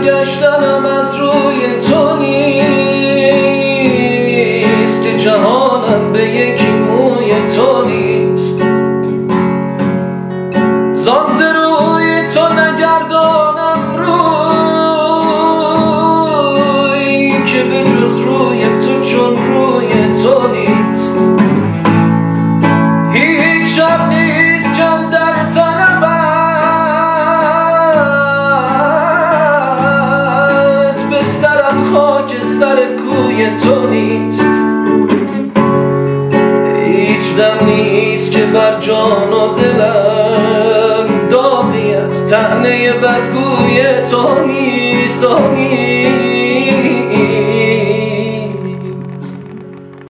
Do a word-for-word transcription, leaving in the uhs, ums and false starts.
برگشتنم از روی تو نیست، که جهانم به یکی موی تو نیست. زان ز روی تو نگردانم روی، که به جز روی تو چون روی تو نیست. هیچ شب نیست که اندر طلبت، بسترم خاک سر کوی تو نیست. هیچ دم نیست که بر جان و دلم دادی از طعنه بدگوی تو نیست، تو نیست.